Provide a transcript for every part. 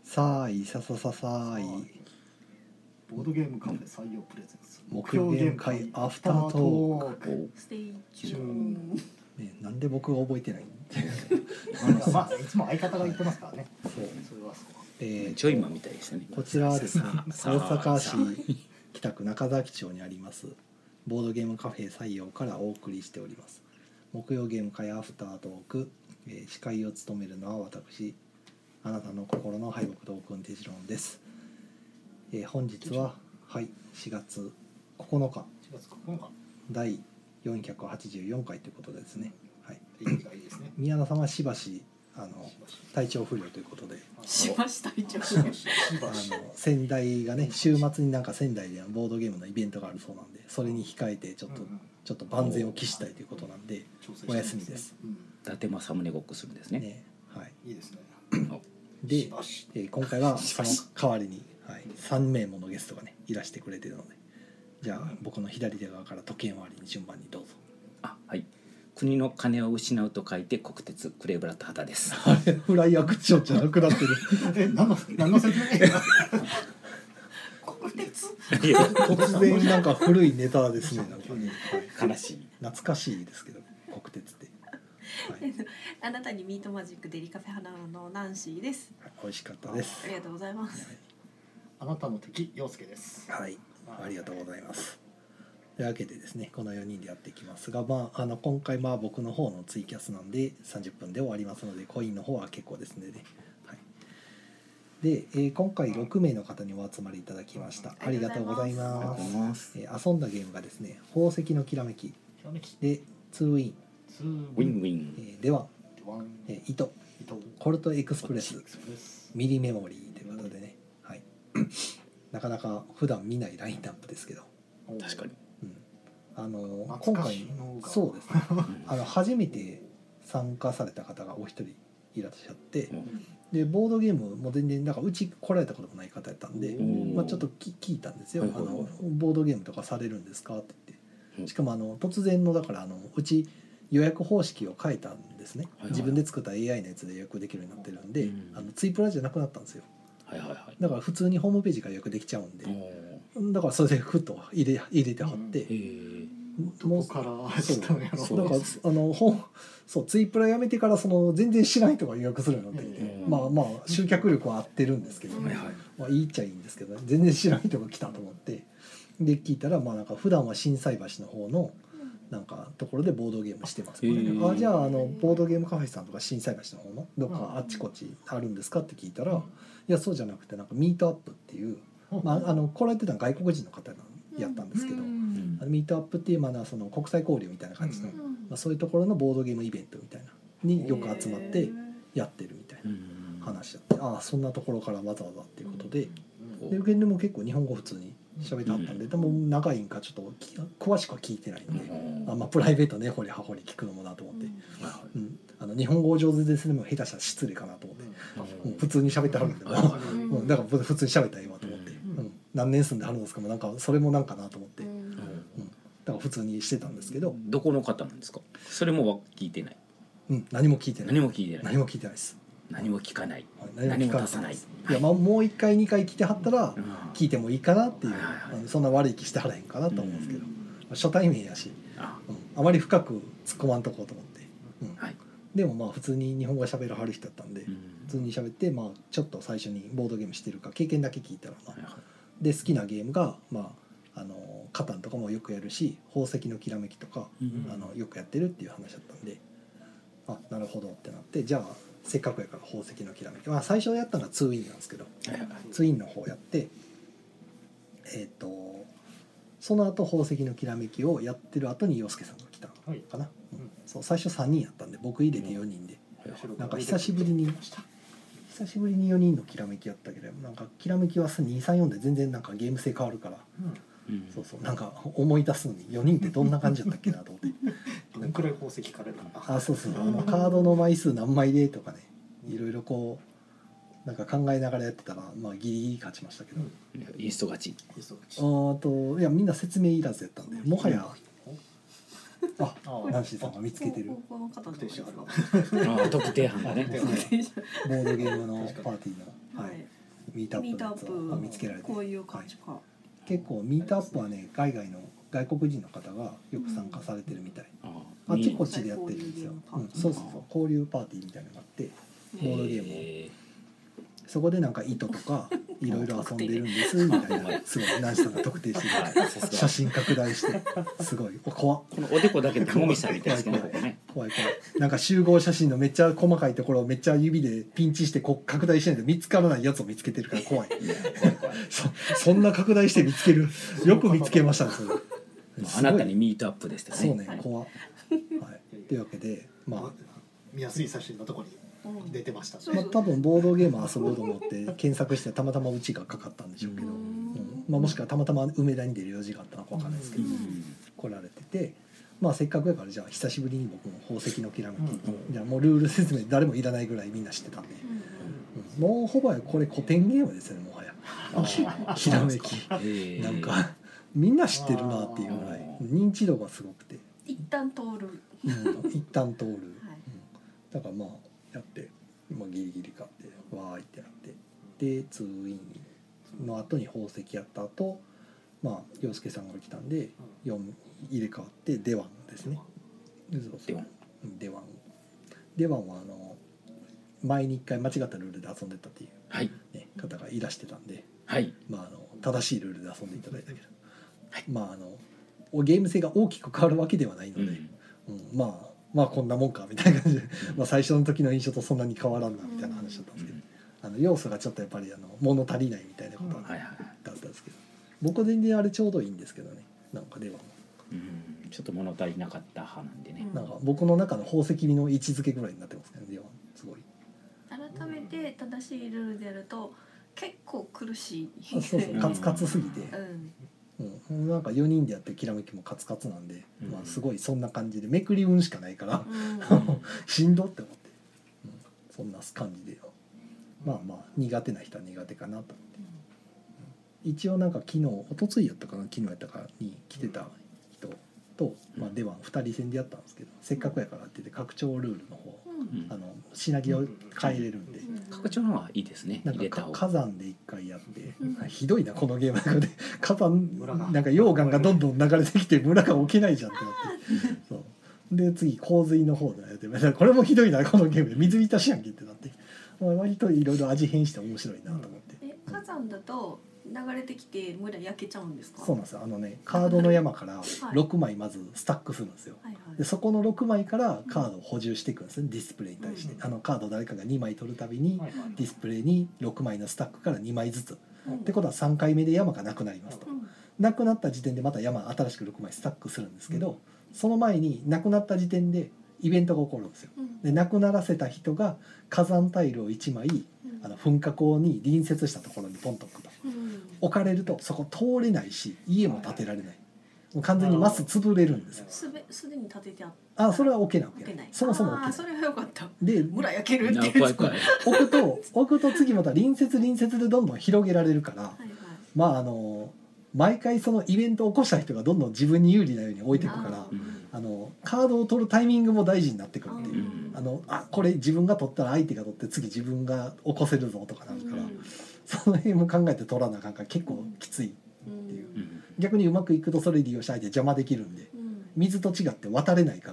さあいささささあいボードゲームカフェ採用プレゼンツ木曜ゲーム会アフタートーク、 ステイチューン。 ね、なんで僕が覚えてないまあいつも相方が言ってますからね。 そうそれはそう。 ちょいマンみたいでしたね。 こちらはですね大さあ阪市北区中崎町にありますボードゲームカフェ採用からお送りしております木曜ゲーム会アフタートーク、司会を務めるのは私あなたの心の敗北トークンテジロンです、本日ははい4月9日 4月9日第484回ということでですね、はい、 いいがいいですね。 宮野さんはしばし体調不良ということでしました一応。 仙台がね週末になんか仙台でボードゲームのイベントがあるそうなんでそれに控えてちょっと万全を期したいということなんでお休みです、 伊達政宗ごっこするんですね。 ね、はい、 いいですね。 で、今回はその代わりに、はい、3名ものゲストがねいらしてくれてるのでじゃあ僕の左手側から時計回りに順番にどうぞ。 はい。国の金を失うと書いて国鉄クレーブラッド畑です。 フライアクションじゃなくなってる何の説明国鉄。 突然なんか古いネタですねなんかね、はい、 悲しい。 懐かしいですけど国鉄って、はい、 あなたにミートマジックデリカフェ花のナンシーです。 美味しかったです。 ありがとうございます。 あなたの敵陽介です。 はい、ありがとうございます。というわけでですねこの4人でやっていきますが、今回僕の方のツイキャスなんで30分で終わりますのでコインの方は結構ですね、はい、で、今回6名の方にお集まりいただきました。ありがとうございます。遊んだゲームがですね宝石のきらめきでツーウィンウィンウィン、 では糸コルトエクスプレスミリメモリーということでね、はい、なかなか普段見ないラインナップですけど確かに、 今回そうですね初めて参加された方がお一人いらっしゃって、でボードゲームも全然なんかうち来られたこともない方やったんで、ちょっと聞いたんですよ、ボードゲームとかされるんですかって言って、しかも突然のだからうち予約方式を変えたんですね、自分で作った AI のやつで予約できるようになってるんで、ツイプラじゃなくなったんですよ、だから普通にホームページから予約できちゃうんで、だからそれでふっと入れてはって、 どこからしたのやろ。 そうツイプラやめてから全然知らない人が予約するようになってきて、まあ集客力は合ってるんですけどね、いいっちゃいいんですけど、ね、全然知らない人が来たと思ってで聞いたらなんか普段は心斎橋の方のなんかところでボードゲームしてます、ね、じゃあボードゲームカフェさんとか心斎橋の方のどっかあっちこっちあるんですかって聞いたら、いやそうじゃなくてなんかミートアップっていう、来られてたのは外国人の方やったんですけど、ミートアップっていうその国際交流みたいな感じの、そういうところのボードゲームイベントみたいなによく集まってやってるみたいな話だって、そんなところからわざわざっていうことで、で受けでも結構日本語普通に喋ってはったんで、でも長いんかちょっと詳しくは聞いてないんで、プライベートね掘り葉掘り聞くのもなと思って、日本語上手ですねも下手したら失礼かなと思って、普通に喋ってはるんで、だから普通に喋ったらいいわと思って、何年住んではるんですかもなんかそれもなんかなと思って、だから普通にしてたんですけど、 どこの方なんですか？それも聞いてない。 何も聞いてない。 何も聞いてないです。 何も聞かない。 何も出さない。いやもう1回2回来てはったら聞いてもいいかなっていう、そんな悪い気してはらへんかなと思うんですけど、初対面やし、あまり深く突っ込まんとこうと思って、でも普通に日本語喋るはる人だったんで、普通に喋って、ちょっと最初にボードゲームしてるか経験だけ聞いたら、で好きなゲームがカタンとかもよくやるし宝石のきらめきとか、よくやってるっていう話だったんで、なるほどってなって、じゃあせっかくやから宝石のきらめき、最初やったのはツーウィンなんですけど、ツーウィンの方やって、その後宝石のきらめきをやってる後に洋介さんが来たのかな、そう最初3人やったんで僕入れて4人で、なんか久しぶりに4人のきらめきやったけど、なんかきらめきは234で全然なんかゲーム性変わるから、そうなんか思い出すのに4人ってどんな感じだったっけなと思ってどんくらい宝石かれるのか、 そうカードの枚数何枚でとかね、いろいろこうなんか考えながらやってたらギリギリ勝ちましたけど、 イースト勝ち。 いやみんな説明いらずやったんで、もはやナンシーさんが見つけてるこの方の特定班がねボードゲームのパーティーの、 ミートアッミートアップのやつを見つけられプて、 こういう感じか、 結構ミートアップはね外国人の方がよく参加されてるみたい、あっちこっちでやってるんですよ、そうそうそう、交流パーティーみたいなのがあってボードゲームをそこでなんか糸とかいろいろ遊んでるんですみたいな、すごいナンシさんが特定してる写真拡大してすごい怖っ、 このおでこだけでもみしたみたいですけどね、ここね。 怖い怖い、なんか集合写真のめっちゃ細かいところをめっちゃ指でピンチしてこう拡大してないと見つからないやつを見つけてるから怖いそんな拡大して見つける、よく見つけましたねそれあなたにミートアップでしたね。 そうね、怖っ、はい、というわけでまあ見やすい写真のとこに出てましたね。 まあ、多分ボードゲーム遊ぼうと思って検索してたまたまうちがかかったんでしょうけど、まあ、もしくはたまたま梅田に出る用事があったのか分かんないですけど、来られてて、まあ、せっかくやからじゃあ久しぶりに僕も宝石のきらめき、じゃあもうルール説明誰もいらないぐらいみんな知ってたんで、もうほぼこれ古典ゲームですよね、もはやきらめきなんかみんな知ってるなっていうぐらい認知度がすごくて、 一旦通る、 一旦通る、 はい、 だからまあやって、まあ、ギリギリ買ってわーいってなって、でツーインの後に宝石やった後、まあ洋介さんが来たんで4入れ替わってデワンですね。デワンは前に1回間違ったルールで遊んでたっていう、 はいね、方がいらしてたんで、 はいまあ、正しいルールで遊んでいただいたけど、はい、まあゲーム性が大きく変わるわけではないので、まあこんなもんかみたいな感じでまあ最初の時の印象とそんなに変わらんなみたいな話だったんですけど、要素がちょっとやっぱり物足りないみたいなことだったんですけど、僕は全然あれちょうどいいんですけどね、なんかではちょっと物足りなかった派なんでね、 なんか僕の中の宝石の位置づけぐらいになってますね、ではすごい改めて正しいルールでやると結構苦しい、 そうそうカツカツすぎて、なんか4人でやってるきらめきもカツカツなんで、まあ、すごいそんな感じでめくり運しかないから、しんどって思って、そんな感じでまあまあ苦手な人は苦手かなと思って、一応なんか昨日おとついやったかな昨日やったかに来てた人と、まあ、デワン2人戦でやったんですけど、せっかくやからって言って拡張ルールの方、品着を変えれるんで、 拡張の方がいいですね。 なん入れた方がか火山で1回やって、ひどいなこのゲームの中で火山なんか溶岩がどんどん流れてきて村が起きないじゃんってなってそうで次洪水の方でやってこれもひどいなこのゲームで水浸しやんけってなって、まあ、割といろいろ味変して面白いなと思って、 火山だと流れてきて村焼けちゃうんですか？ そうなんですよ。カードの山から6枚まずスタックするんですよ、でそこの6枚からカードを補充していくんですね、ディスプレイに対して、カードを誰かが2枚取るたびにディスプレイに6枚のスタックから2枚ずつ、ってことは3回目で山がなくなりますと、なくなった時点でまた山新しく6枚スタックするんですけど、その前になくなった時点でイベントが起こるんですよ。でなくならせた人が火山タイルを1枚噴火口に隣接したところにポンと置くと、置かれるとそこ通れないし家も建てられない、もう完全にマス潰れるんですよ。 すでに建ててあそれは OK なわけない、そもそも OK ない。 それはよかった。 で村焼けるって怖い怖い置くと次また隣接でどんどん広げられるから、まあ毎回そのイベントを起こした人がどんどん自分に有利なように置いていくから、カードを取るタイミングも大事になってくるっていう、これ自分が取ったら相手が取って次自分が起こせるぞとかなるから、その辺も考えて取らなあかんから結構きついっていう、逆にうまくいくとそれ利用して相手邪魔できるんで、水と違って渡れないから、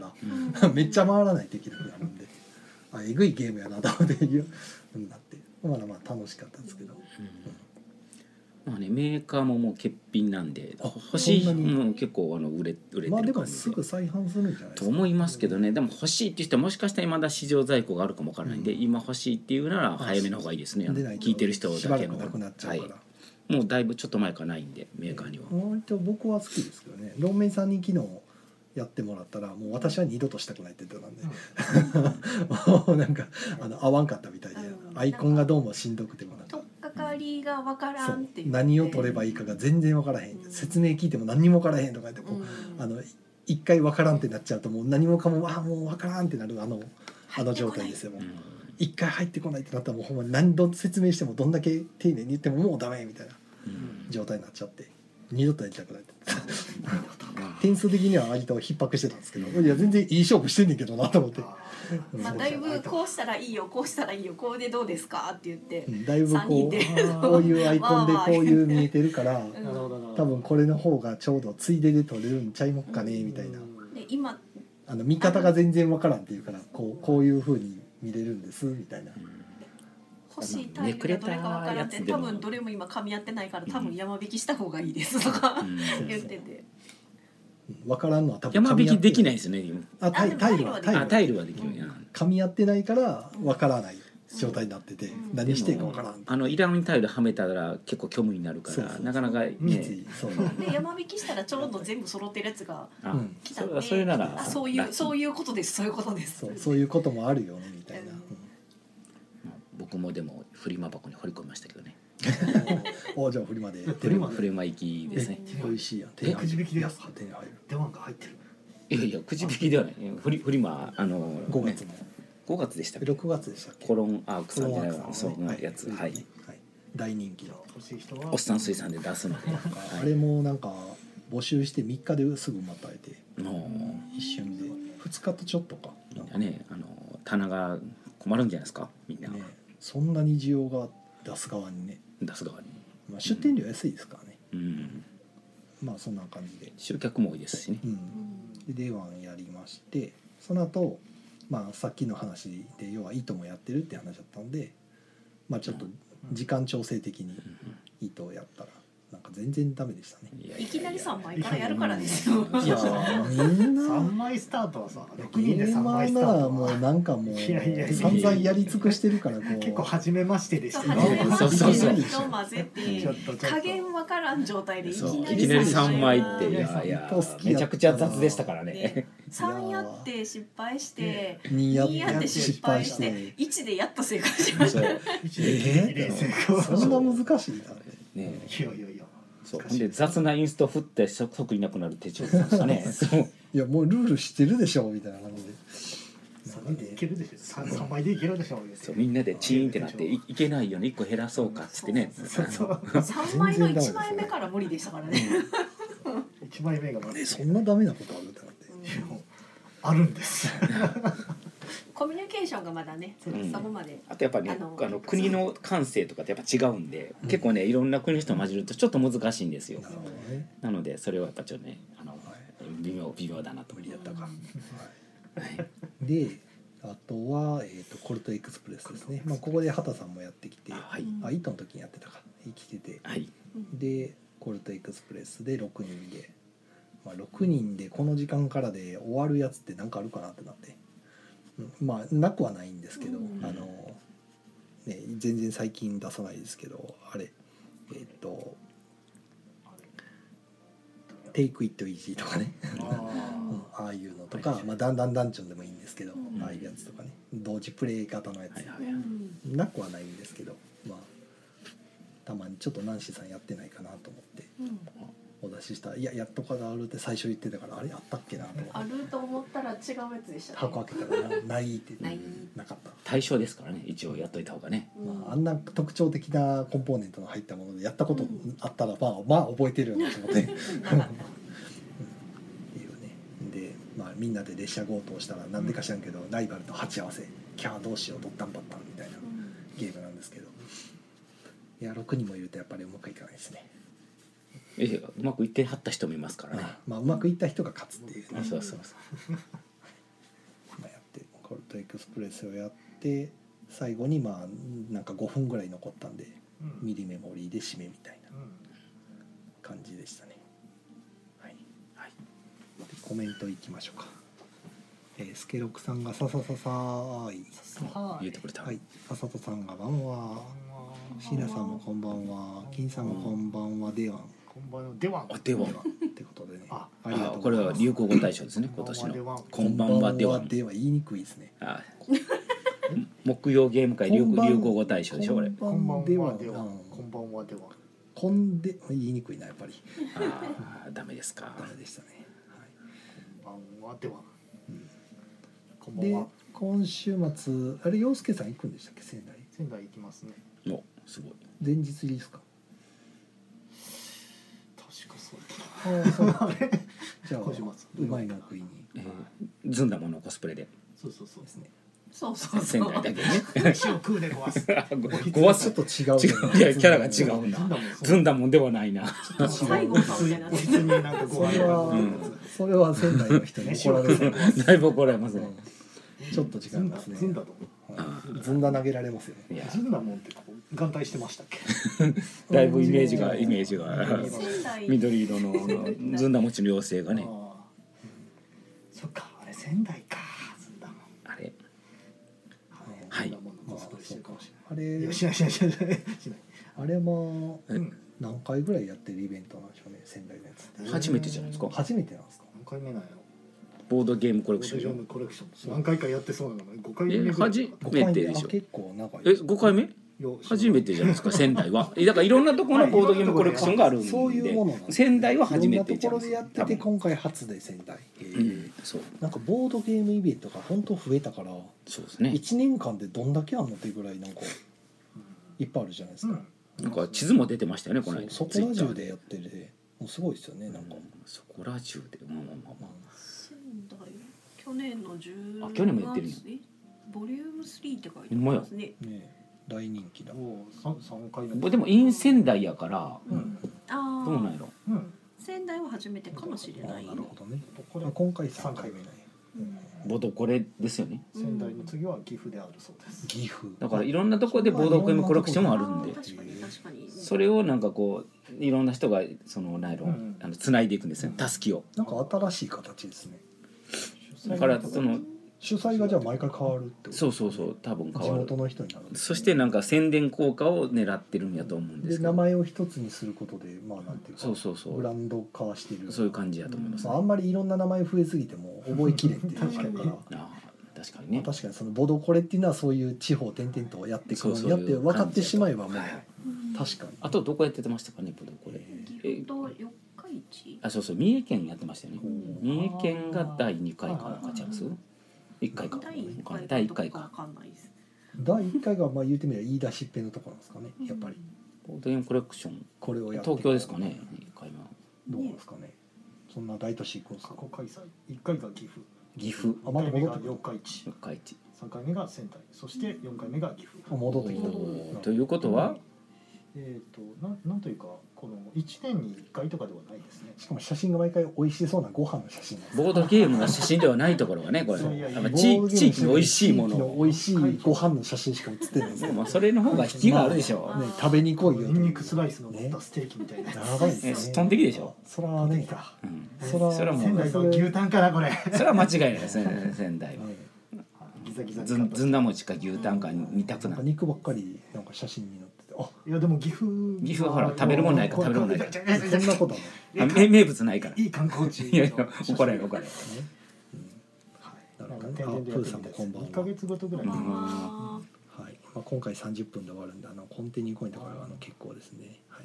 めっちゃ回らないといけなくなるんで、えぐいゲームやなと思っていうなって、まあまあ楽しかったですけど、 まあね、メーカーももう欠品なんで欲しいも結構売れてる感じで、 まあでもすぐ再販するんじゃないですか、 と思いますけどね。でも欲しいっていう人はもしかしたらまだ市場在庫があるかもわからないんで、今欲しいっていうなら早めの方がいいですね。聞いてる人だけのしばらくなくなっちゃうから、 もうだいぶちょっと前からないんでメーカーには。 割と僕は好きですけどね。ロンメイさんに昨日やってもらったらもう私は二度としたくないって言ってたんで、もうなんか合わんかったみたいで、アイコンがどうもしんどくてもなんかとっかかりがわからんっていう、 何を取ればいいかが全然わからへん、説明聞いても何にもわからへんとか言ってこう、一回わからんってなっちゃうともう何もかももうわからんってなるあの状態ですよ。もう一回入ってこないってなったらもうほんまに何度説明してもどんだけ丁寧に言ってももうダメみたいな状態になっちゃって、二度とやりたくないって点数的には割と逼迫してたんですけど、いや全然いい勝負してんねんけどなと思って、 まあ、だいぶこうしたらいいよこうしたらいいよこれでどうですかって言って、 だいぶこ 3人でういうアイコンでこういう見えてるからなるほどなるほど。 多分これの方がちょうどついでで取れるんちゃいもっかねみたいな、 で今見方が全然わからんっていうからこういう風に見れるんですみたいな。 欲しいタイプがどれかわからんって、多分どれも今噛み合ってないから多分山引きした方がいいですとか言ってて、 わからんのは多分山引きできないですよね。 タイルはタイルはできるんや。 噛み合ってないからわからない状態になってて、何していいかわからん。 イランにタイルはめたら結構虚無になるからなかなかね。 で山引きしたらちょうど全部揃ってるやつが来たんで、 それならそういうことですそういうことです。 そういうこともあるよねみたいな。 僕もでもフリマ箱に掘り込みましたけどね。 じゃあフリマでフリマ行きですね。 美味しいやん。 くじ引きで安く手に入る。 出番が入ってる。 いやくじ引きではない。フリマ 5月の 5月でしたっけ。 6月でしたっけ。 コロンアークさんじゃないわ。そのやつはい。 大人気のおっさん水産で出すので。 あれもなんか募集して3日ですぐまたえて一瞬で2日とちょっとか。 みんなね棚が困るんじゃないですかみんな。 そんなに需要が出す側にね。 出す側に。 出店料安いですからね。まあそんな感じで。 集客も多いですしね。 でデワンやりまして、その後まあさっきの話で要は糸もやってるって話だったんで、まあちょっと時間調整的に糸をやったらなんか全然ダメでしたね。 いきなり3枚からやるからですよ。 いやみんな 3枚スタートはさ6人で3枚スタートはもうなんかもう散々やり尽くしてるからこう結構初めましてでした初めましての人そう混ぜて加減わからん状態でいきなり 3枚っていやめちゃくちゃ雑でしたからね。 3やって失敗して 2 やって失敗して1でやっと正解しました。 そんな難しいんだね。 いやいやいや。 そうで雑なインスト振って即いなくなる手帳ですかね。 いやもうルール知ってるでしょみたいな感じで。 3でいけるでしょ。3枚でいけるでしょ。 そうみんなでチーンってなっていけないよね1個減らそうかっつってね。 3枚の1枚目から無理でしたからね。 1枚目がそんなダメなことあるってなって。 あるんです。 コミュニケーションがまだね、そこまで。 あとやっぱりね、国の感性とかってやっぱ違うんで、結構ねいろんな国の人を混じるとちょっと難しいんですよ。なのでそれはやっぱちょっとね微妙だなと無理だったか。 であとはコルトエクスプレスですね。まあここで畑さんもやってきて、糸の時にやってたか生きてて、でコルトエクスプレスで6人で、まあ6人でこの時間からで終わるやつってなんかあるかなってなって。まあなくはないんですけど、ね全然最近出さないですけどあれテイクイットイージーとかねああいうのとか、まあだんだんダンチョンでもいいんですけど、ああいうやつとかね同時プレイ型のやつ、なくはないんですけど、まあたまにちょっとナンシーさんやってないかなと思ってお出ししたら、いややっとかがあるって最初言ってたから、あれあったっけなと思って、 あると思ったら違うやつでしたね。 箱開けたらないってなかった。 対象ですからね一応やっといた方がね。 まあ、あんな特徴的なコンポーネントの入ったものでやったことあったら、まあ覚えてるよなと思ってっていうね。で、まあ、みんなで列車強盗したらなんでか知らんけど、ライバルと鉢合わせキャーどうしようドッタンバッタンみたいなゲームなんですけど、いや6人もいるとやっぱりうまくいかないですね。 うまくいってはった人もいますからね。 まあうまくいった人が勝つっていうね。 そうまあやってコルトエクスプレスをやって最後にまあなんか5分ぐらい残ったんで、ミリメモリーで締めみたいな感じでしたね。はい、はい、コメントいきましょうか。スケロクさんがささささーい言ってくれた。 はい。あさとさんがばんは。シーナさんもこんばんは。金さんもこんばんは。では。 こんばんは。では。 では。 ってことでね。 ありがとう。 これは流行語大賞ですね今年の。こんばんはでは。 では言いにくいですね。 木曜ゲーム会流行語大賞でしょこれ。 こんばんはでは。こんばんはでは。 こんで言いにくいなやっぱり。 ダメですか。 ダメでしたね。 こんばんはでは。 で今週末あれ陽介さん行くんでしたっけ仙台。 仙台行きますね。 おすごい。 前日ですか。 確かそうだ。 ああそう。 じゃあ今週末うまいの食いに。 ずんだものコスプレでそうそうそうですね。 そうそう仙そう台だけね飯を食うでごわす。 ごわすちょっと違う違ういやキャラが違うなずんだもんではないな最後さみたいなおひつになんかご飯がそれは仙台の人に怒られる。 だいぶ怒られますねちょっと違いますね。 ずんだとずんだ投げられますよね。 いやずんだもんってこう眼帯してましたっけ？ だいぶイメージが仙台緑色のずんだ餅の妖精がねあーそっかあれ仙台かずんだもん。 あれはい。ずんだもんのコスプレしてるかもしあれない。いれやしないしないしないしない。 あれもうん何回ぐらいやってるイベントなんでしょうね、仙台のやつって。 初めてじゃないですか初めてなんですか。 何回目なんやろ。 ボードゲームコレボクションードゲームコレクション何回かやってそうなの5回目ぐらい初めてでしょ結構長い。 5回目初めてじゃないですか仙台はだからいろんなところのボードゲームコレクションがあるんでそういうものなんです。 仙台は初めていろんなところでやってて今回初で仙台。 そうなんかボードゲームイベントが本当増えたからそうですね 1年間でどんだけあんのっていうぐらいなんかいっぱいあるじゃないですか。 なんか地図も出てましたよねこの間そこら中でやってるもうすごいですよねなんか。 そこら中でまあまあまあまあ仙台去年の10 あ去年もやってるんやボリューム3って書いてますね。 ね大人気だ。 もう3回目でもイン仙台やからああどうなんやろうん仙台は初めてかもしれあない。 なるほどね。 これ今回3回目ね。 ボドコレですよね仙台の次は岐阜であるそうです。 岐阜だからいろんなところでボードゲームコレクションもあるんで確かに確かに。 それをなんかこういろんな人がその何やろうん繋いでいくんですよたすきをなんか新しい形ですね。 だからその主催がじゃあ毎回変わるってこと。 そう多分地変わる元の人になるんですね。 そしてなんか宣伝効果を狙ってるんやと思うんですでけど名前を一つにすることでまあなんていうかそうブランド化はしてる。 そういう感じやと思いますまああんまりいろんな名前増えすぎても覚えきれんっていうのがあるから。 ああ確かにね確かにそのボドコレっていうのはそういう地方転々とやっていくのにやってそう分かってしまえばもうはいはい確かに。 あとどこやってましたかねボドコレ岐阜と四日市。 あそう三重県やってましたよね三重県が第2回かなんかちゃいます1回か第一第1回かかわかんないです。 第1回がまあ言うてみれば言い出しっぺのところなんですかねやっぱりボードゲームコレクションこれをやって東京ですかね1回目はどうなんですかね。そんな大都市行くんですか。 過去開催1回が岐阜岐阜あまだ 2回目が戻ってくる。 四日市四日市 3回目が仙台そして4回目が岐阜あ戻ってきた。 ということはなんというかこの1年に1回とかではないですね。 しかも写真が毎回美味しそうなご飯の写真なんです。 ボードゲームの写真ではないところがねこれそういやいややっぱ地域の美味しいもの地域のを美味しいご飯の写真しか写ってないんですよ。 まあそれの方が引きがあるでしょね食べに来いよ。 ニンニクスライスの乗ったステーキみたいなやつ。 やばいですね。 ストン的でしょそらね。そらそれはもう仙台の牛タンかなこれ。 それは間違いないですね仙台はギザギザにずんだ餅か牛タンか二択なんで肉ばっかりなんか写真に載っててあいやでも岐阜はほら食べるもんないから食べるもんないからこんなことはない。 名物ないからいい観光地いやいや怒られる怒られるなるなんかほどね。あプーさんもこんばんは。 1ヶ月ごとぐらいにあはい、まあ、今回30分で終わるんでコンティニューコインとかは結構ですね、はい、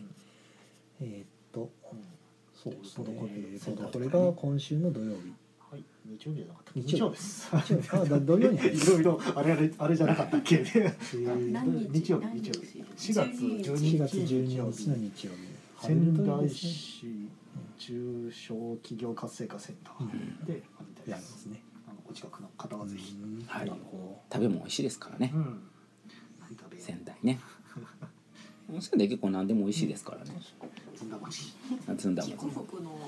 そうですねこれが今週の土曜日はい日曜日じゃなかった日曜です日曜日土曜に入るいろいろあれじゃなかったっけ何日日曜日4月12 4月日 12日の日曜日仙台市中小企業活性化センターでやるんですね。 お近くの方はぜひはい食べ物美味しいですからね仙台ね仙台結構何でも美味しいですからねずんだ餅ずんだ筑餅北の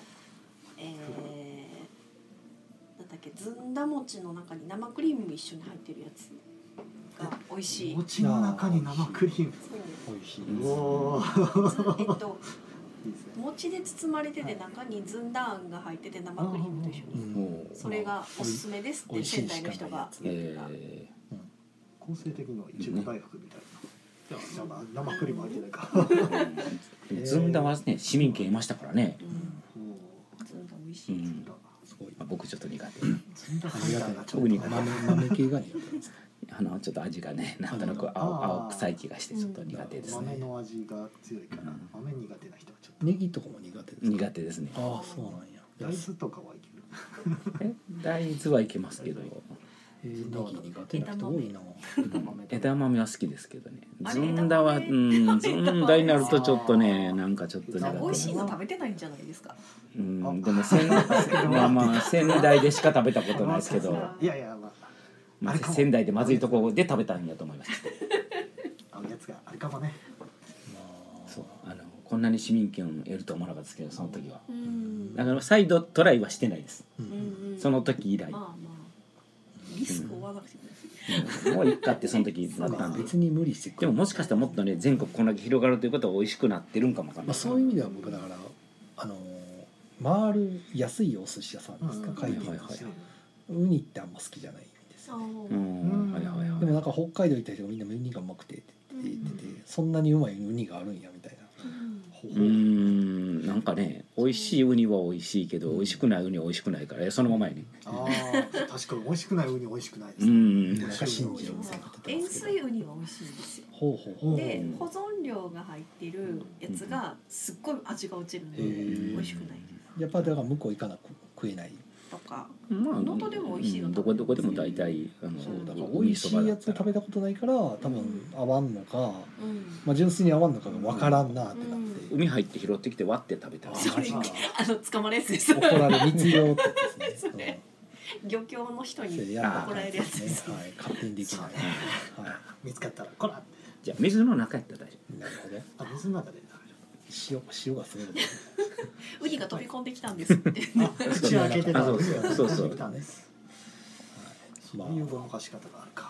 なんだっけずんだ餅の中に生クリームも一緒に入ってるやつが美味しい。 餅の中に生クリームそう美味しい。 おー餅で包まれてて中にずんだあんが入ってて生クリームと一緒にもうそれがおすすめですって仙台の人が言ってた。 構成的にはいちご大福みたいな。じゃあ生クリーム入ってないか。 ずんだはね市民権いましたからねずんだ美味しい。 すごい。 僕ちょっと苦手ずんだファイターがちょっと僕苦手豆系が苦手です。 ちょっと味がねなんとなく青臭い気がしてちょっと苦手ですね豆の味が強いから豆苦手な人はちょっと。 ネギとかも苦手ですか。 苦手ですねああそうなんや。 大豆とかはいける。 大豆はいけますけどネギ苦手な人多いな。 枝豆は好きですけどね。 あれずんだはずんだになるとちょっとねなんかちょっと苦手。 美味しいの食べてないんじゃないですか。 でもまあ仙台でしか食べたことないですけど、 いやいやまあ仙台でまずいところで食べたんやと思います。 あのやつがあれかもね。 そうこんなに市民権を得ると思わなかったですけどその時は。 うんだから再度トライはしてないです。 うんその時以来。 まあまあリスクを負わなくてもいい。 もういっかってその時なったんで。 別に無理してくる。 でももしかしたらもっとね全国こんだけ広がるということは美味しくなってるんかもわかんない。 そういう意味では僕だから回る安いお寿司屋さんですか、回転寿司、ウニってあんま好きじゃないんですよ、ね、でもなんか北海道行った人がみんなウニがうまくてって言ってて、そんなにうまいウニがあるんやみたいな。 なんかね美味しいウニは美味しいけど美味しくないウニは美味しくないからそのままやね。 確かに美味しくないウニ美味しくないですね。 なんか信じるみたいな。 塩水ウニは美味しいんですよ。で保存料が入ってるやつがすっごい味が落ちるので美味しくないです。 やっぱだから向こう行かなく食えないとか、能登でも美味しいのどこでも大体そうだから美味しいやつを食べたことないから多分合わんのか、まあ純粋に合わんのかが分からんなってなって、 海入って拾ってきて割って食べたらそれ捕まるやつです。 怒られ密漁ってですね。 漁協の人に怒られるやつですね。 勝手にできない。 見つかったらこら。 じゃあ水の中やったら大丈夫。なるほど。 水の中で塩がすごい。 ウニが飛び込んできたんですって。 口開けてた。 そう。 そういうごまかし方があるか。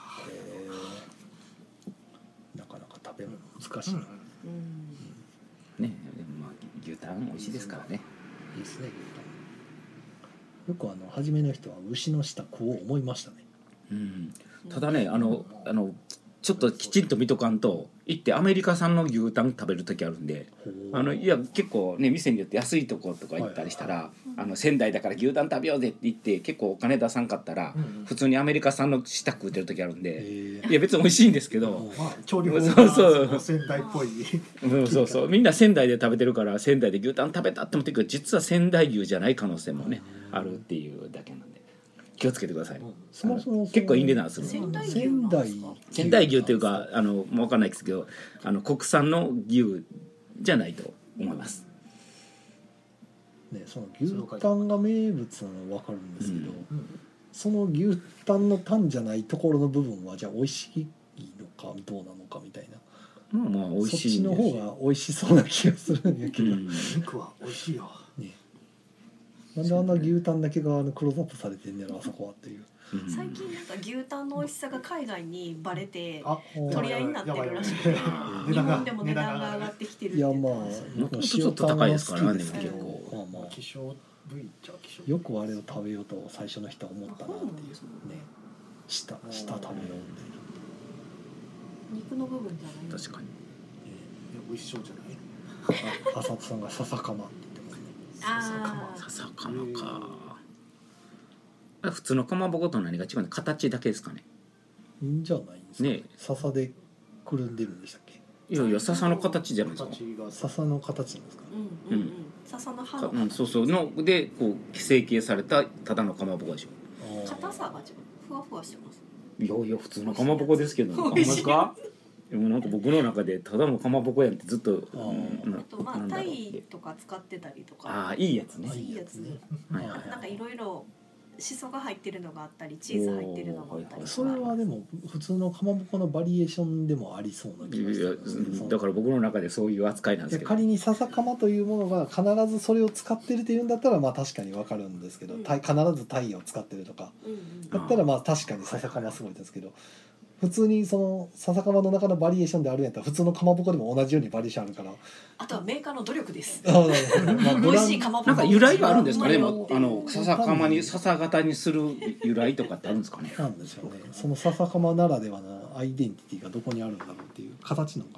なかなか食べるの難しいな。 ね、でもまあ牛タン美味しいですからね。 いいですね。よく初めの人は牛の舌こう思いましたね。 ただねちょっときちんと見とかんと行ってアメリカ産の牛タン食べる時あるんでいや結構ね店によって安いとことか行ったりしたら仙台だから牛タン食べようぜって言って結構お金出さんかったら普通にアメリカ産の舌食うてる時あるんでいや別に美味しいんですけど調理法が仙台っぽいそうみんな仙台で食べてるから仙台で牛タン食べたって思ってるけど実は仙台牛じゃない可能性もねあるっていうだけなんで。気をつけてください。結構いい値段する。 仙台牛っていうかもう分かんないですけど国産の牛じゃないと思います。 ね、その牛タンが名物なの分かるんですけど、その牛タンのタンじゃないところの部分はじゃあ美味しいのかどうなのかみたいな。 まあ美味しいんですよ。 そっちの方が美味しそうな気がするんやけど。 肉は美味しいよ。 なんであんな牛タンだけがクローズアップされてんねやろあそこはっていう。 最近なんか牛タンの美味しさが海外にバレて取り合いになってるらしくて日本でも値段が上がってきてるって。 いやまあもともとちょっと高いですからね結構。 希少部位っちゃ希少。 よくあれを食べようと最初の人は思ったなっていうね。舌食べようみたいな。 肉の部分じゃない。 確かに。 美味しそうじゃない。 浅田さんが笹かまって言ってますね。 笹かまか。普通のかまぼこと何が違うの？形だけですかね。 いいんじゃないですかね。笹でくるんでるんでしたっけ？ いや笹の形じゃないですか。 笹の形なんですか？ 笹の葉のそうのでこう成形されたただのかまぼこでしょ。 硬さが違う。ふわふわしてます。 いや普通のかまぼこですけど。ほんまですか？でもなんか僕の中でただのかまぼこやんってずっと。 まあタイとか使ってたりとか。 いいやつね。 いいやつね。なんかいろいろシソが入ってるのがあったりチーズ入ってるのがあったり。 それはでも普通のかまぼこのバリエーションでもありそうな気がする。 だから僕の中でそういう扱いなんですけど。 仮に笹かまというものが必ずそれを使ってるっていうんだったらまあ確かに分かるんですけど、必ずタイを使ってるとかだったらまあ確かに笹かますごいですけど。普通にその笹かまの中のバリエーションであるんやったら普通のかまぼこでも同じようにバリエーションあるから。 あとはメーカーの努力です。 美味しいかまぼこ。なんか由来があるんですかね。笹かまに笹型にする由来とかってあるんですかね。 なんでしょうね。その笹かまならではのアイデンティティがどこにあるんだろうっていう形なのか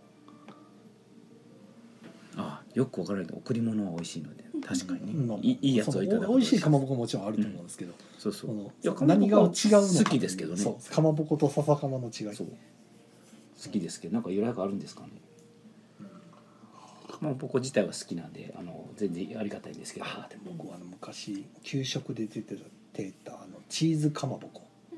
な。 よくわからないと贈り物は美味しいので確かにね。いいやつをいただく。 美味しいかまぼこもちろんあると思うんですけど。 何が違うの好きですけどね。 かまぼこと笹かまの違い。 好きですけどなんか由来があるんですかね。かまぼこ自体は好きなんで全然ありがたいんですけど。 でも僕は昔給食で出てたチーズかまぼこ。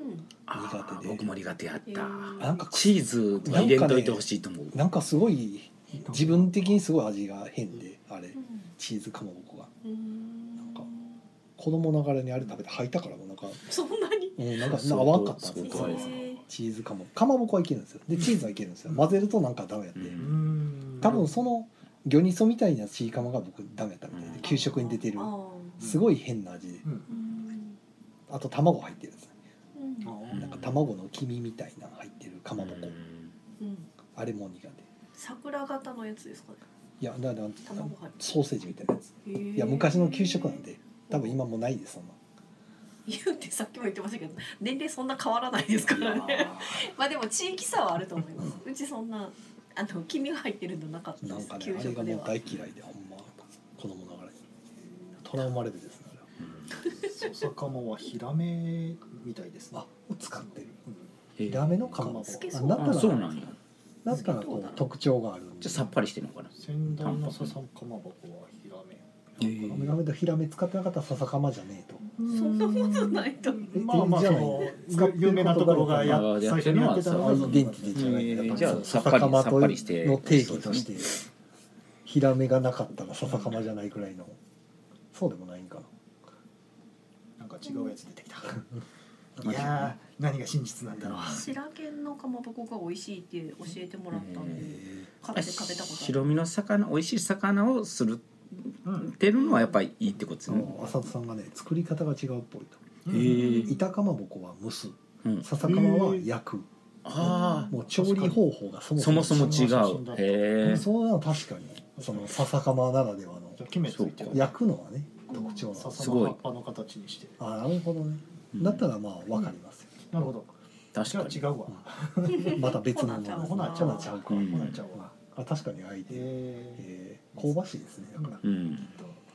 苦手で。 僕も苦手やったなんかチーズとか入れんといてほしいと思う。 なんかすごい自分的にすごい味が変で、あれチーズかまぼこがなんか子供ながらにあれ食べて吐いたからもなんかそんなになんか合わんかったんですよ。 相当チーズかまぼこはいけるんですよ。でチーズはいけるんですよ。混ぜるとなんかダメやって、多分その魚味噌みたいなチーカマが僕ダメやったみたいで、給食に出てるすごい変な味で、あと卵入ってるんですね。なんか卵の黄身みたいな入ってるかまぼこ、あれも苦手。 桜型のやつですかね。 いやだから卵入ってソーセージみたいなやつ。いや昔の給食なんで多分今もうないですそんな。 言うてさっきも言ってましたけど年齢そんな変わらないですからね。まあでも地域差はあると思います。うちそんな黄身が入ってるのなかったです。 なんかね給あれがもう食では。 大嫌いでほんま子供ながらにトラウマレベルですねあれは。 笹かまはヒラメみたいですね。 あ使ってるへえヒラメのかまぼこ。 好きそうだったらそうなんや。 だったらこう特徴があるんで。 じゃあさっぱりしてるのかな。 先代の笹かまぼこはヒラメ。 ヒラメとヒラメ使ってなかったら笹かまじゃねえと。 そんなことないと。 まあまあその有名なところが最初にやってたのがアイデンティティじゃない。 じゃあさっ笹ぱりかまとのさっぱりして定義としてヒラメがなかったら笹かまじゃないくらいの。そうでもないんかな。 なんか違うやつ出てきた。いやー何が真実なんだろう。 白犬のかまぼこが美味しいって教えてもらったんで買って食べたことある。 白身の魚美味しい魚をするってるのはやっぱりいいってことですね。 浅田さんがね作り方が違うっぽいと。 へえ。 板かまぼこは蒸す、 うん笹かまは焼く。 あもう調理方法がそあ、 もそもそもそも違う。へえ。 そうなの確かにその笹かまならではのじゃあ決めついてる。 焼くのはね特徴なんです。 笹の葉っぱの形にしてる。 あ、なるほどね。だったらまあわかりますよ。 なるほど。 確かにじゃあ違うわ。 また別のものですね。 ほなちゃうちゃうか。 うんほなちゃうわ。 あ、確かに相手、香ばしいですね。だからうん。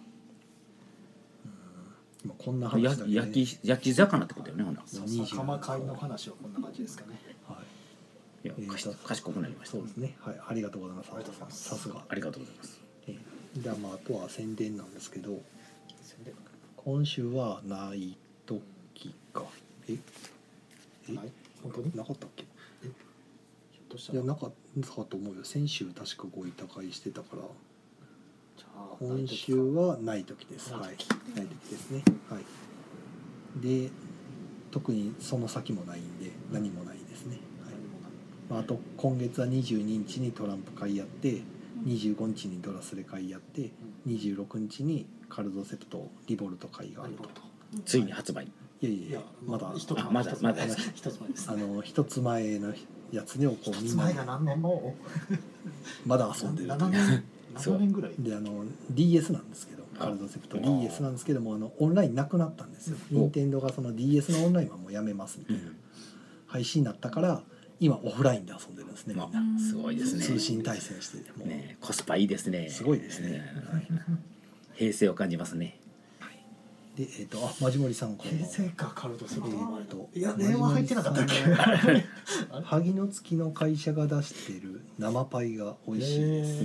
今こんな話だけね。 焼き魚ってことよね、ほな。 笹かま会の話はこんな感じですかね。 はいや、賢くなりました。 そうですね。はい、ありがとうございます。 ありがとうございますさすが。 ありがとうございます。 じゃあまああとは宣伝なんですけど、今週はない時か。 はい。本当になかったっけ？ ひょっとしたらいやなかったと思うよ。先週確かご委託会してたから。 じゃあ今週はない時です。はい。ない時ですね。はい。で、特にその先もないんで何もないですね。はい。まあ、あと今月は22日にトランプ会やって、25日にドラスレ会やって、26日にカルドセプトリボルト会があると。 ついに発売。 いやいやまだ一つ前まだ一つ前ですね。 一つ前のやつにをこうみんな一つ前が何年もまだ遊んでる。 7年ぐらい。 でDS なんですけど、カルドセプト DS なんですけどもオンラインなくなったんですよ。任天堂がその DS のオンラインはもうやめますみたいな配信になったから今オフラインで遊んでるんですねみんな。 すごいですね。 通信対戦してもうね、コスパいいですね。 すごいですね。 平成を感じますね。 でマジモリさんこの平成かカルドセプト。いやマジモリさん電話入ってなかったっけ。 萩の月の会社が出している生パイが美味しいです。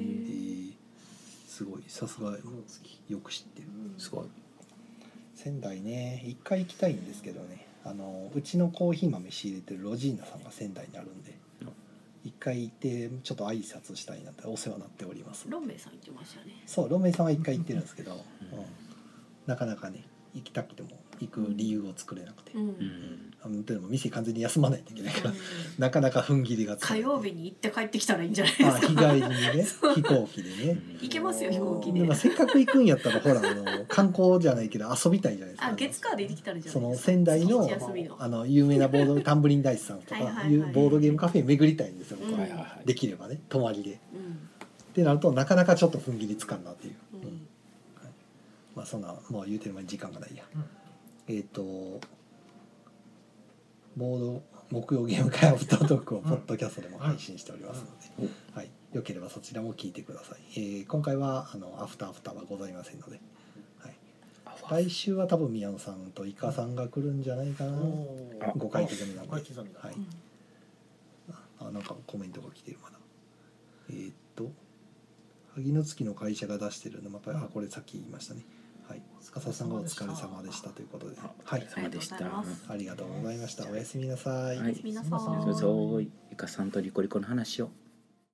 すごいさすがよく知ってる。 すごい。 仙台ね一回行きたいんですけどね、うちのコーヒー豆仕入れてるロジーナさんが仙台にあるんで一回行ってちょっと挨拶したいなってお世話になっております。 ロンメイさん言ってましたよね。 そうロンメイさんは一回行ってるんですけど、なかなかね行きたくても行く理由を作れなくて、でも店完全に休まないといけないから、なかなか踏ん切りがつかない。 火曜日に行って帰ってきたらいいんじゃないですか。 日帰りにね飛行機でね。 行けますよ飛行機で。 でもせっかく行くんやったらほら観光じゃないけど遊びたいじゃないですか。 月火で行ってきたらいいじゃそのないですか。 仙台の休みの有名なボードタンブリンダイスさんとかいうボードゲームカフェ巡りたいんですよ、僕は。できればね泊まりで。ってなるとなかなかちょっと踏ん切りつかんなっていう。まあそんなもう言うてる前に時間がないや。ボード木曜ゲーム会アフタートークをポッドキャストでも配信しておりますので、はい、よければそちらも聞いてください。今回はアフターはございませんので、はい、来週は多分宮野さんとイカさんが来るんじゃないかな。5回刻みなんで、はい、なんかコメントが来てるまだ。萩の月の会社が出してるのまたこれさっき言いましたね。 はい、司さんがお疲れ様でしたということで、 おはい、 疲れ様でした。 ありがとうございますありがとうございました。おやすみなさい。 はい、 皆さんそうそう、ゆかさんとリコリコの話を。